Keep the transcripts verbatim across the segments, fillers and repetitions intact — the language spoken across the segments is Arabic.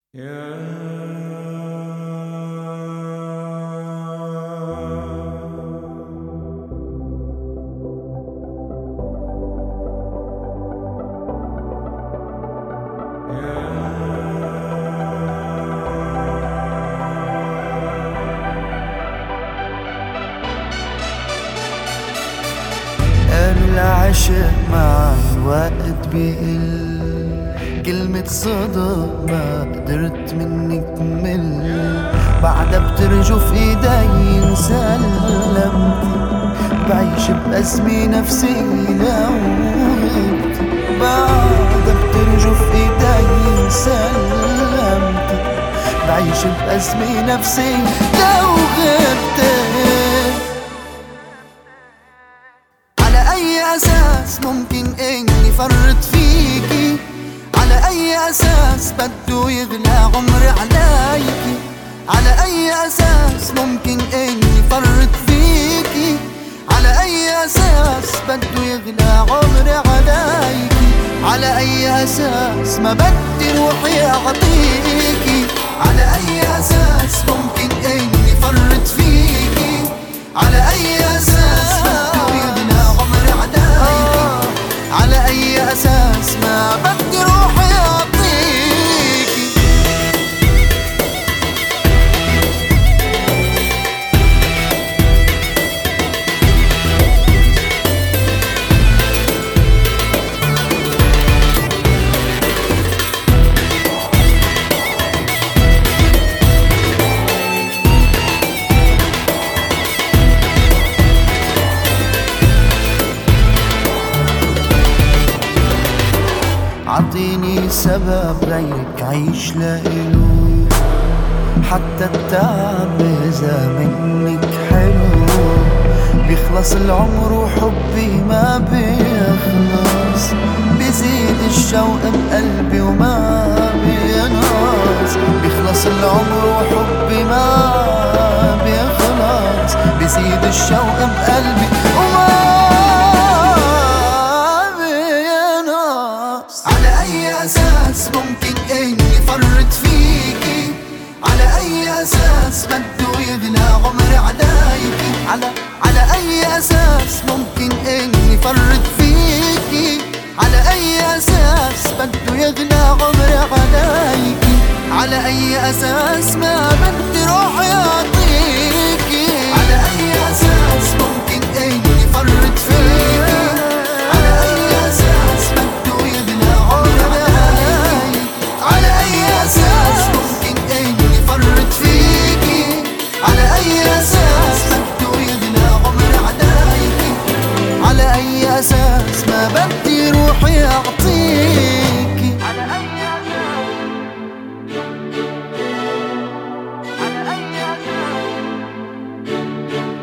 العشق مع الوقت بيقل، كلمة صدق ما قدرت منك تمل، بعدها بترجف ايدي سلمتي، بعيش بأزمة نفسية لو غبتي، بعدها بترجف ايدي سلمتي، بعيش بأزمة نفسية لو غبتي. على أي أساس ممكن إني فرط فيكي؟ على أي أساس بده يغلى عمري عليكي؟ على أي أساس ممكن إني فرط فيكي؟ على أي أساس بده يغلى عمري عليكي؟ على أي أساس ما بدي روحي أعطيكي؟ على أي أساس ممكن إني فرط فيكي؟ على أي أساس بده يغلى عمري عليكي؟ على أي أساس ما بدي روحي أعطيكي؟ عطيني سبب غيرك عيش لإله، حتى التعب إذا منك حلو، بيخلص العمر وحبي ما بيخلص، بيزيد الشوق بقلبي وما بينقص، بيخلص العمر وحبي ما بيخلص، بيزيد الشوق بقلبي وما. على أي أساس ممكن إني فرط فيكي؟ على أي أساس بده يغلى عمري عليكي؟ على على أي أساس ممكن إني فرط فيكي؟ على أي أساس بده يغلى عمري عليكي؟ على أي أساس ما بدي روحي أعطيكي؟ على أي أساس ممكن إني فرط فيكي؟ على أي أساس بده يغلى عمري عليكي؟ على أي أساس ممكن إني فرط فيكي؟ على أي أساس بده يغلى عمري عليكي؟ على أي أساس ما بدي روحي أعطيكي؟ على أي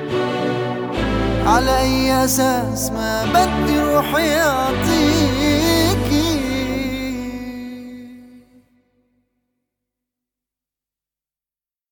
على أي أساس ما بدي روحي أعطيك؟